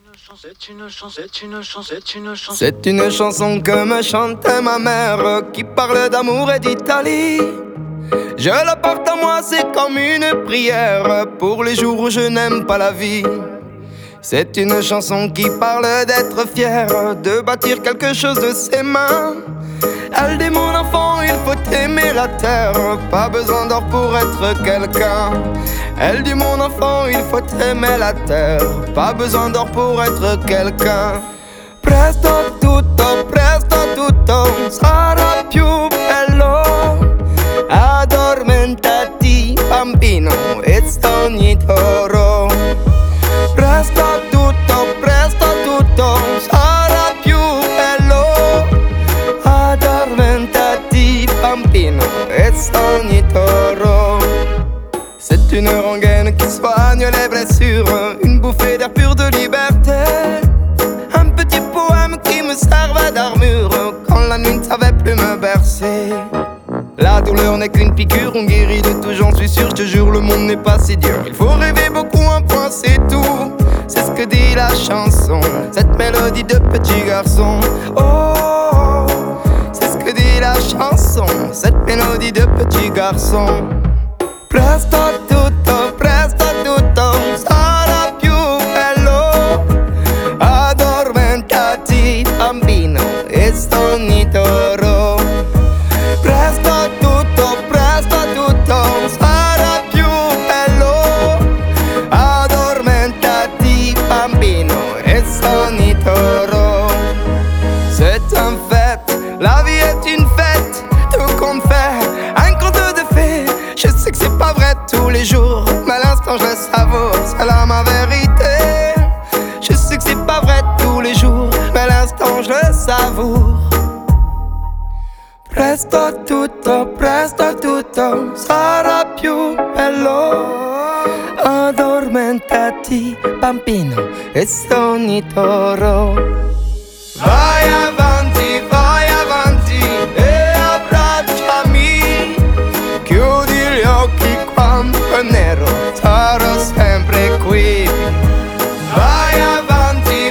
C'est une chanson que me chantait ma mère, qui parle d'amour et d'Italie. Je la porte à moi, c'est comme une prière pour les jours où je n'aime pas la vie. C'est une chanson qui parle d'être fier, de bâtir quelque chose de ses mains. Elle dit mon enfant, il faut aimer la terre, pas besoin d'or pour être quelqu'un. Elle dit mon enfant, il faut aimer la terre, pas besoin d'or pour être quelqu'un. Presto tutto sarà più bello. Addormentati bambino e sogni d'oro. Presto tutto sarà più bello. Addormentati bambino e sogni d'oro. C'est une rengaine qui soigne les blessures, une bouffée d'air pur de liberté. Un petit poème qui me servait d'armure quand la nuit ne savait plus me bercer. La douleur n'est qu'une piqûre, on guérit de tout, j'en suis sûr, je te jure, le monde n'est pas si dur. Il faut rêver beaucoup, un point c'est tout. C'est ce que dit la chanson, cette mélodie de petit garçon. Oh, c'est ce que dit la chanson, cette mélodie de petit garçon. Presto tutto sarà più bello. Addormentati bambino e sogni d'oro. Presto tutto sarà più bello. Addormentati bambino e sogni d'oro. C'est un fait, la vie est une fête, tout compte fait, un conte de fées. Je sais que c'est pas vrai tous les jours, mais à l'instant je le savoure, c'est là ma vérité. Je sais que c'est pas vrai tous les jours, mais à l'instant je le savoure. Presto tutto sarà più bello. Addormentati bambino e sogni d'oro. Vai avanti e abbracciami. Chiudi gli occhi quando è nero, sarò sempre qui. Vai avanti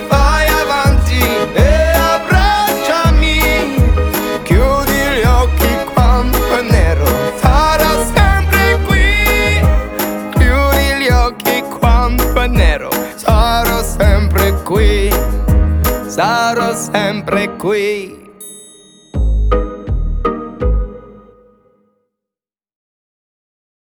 e abbracciami. Chiudi gli occhi quando è nero, sarò sempre qui. Chiudi gli occhi quando è nero, sarò sempre qui. Sarò sempre qui.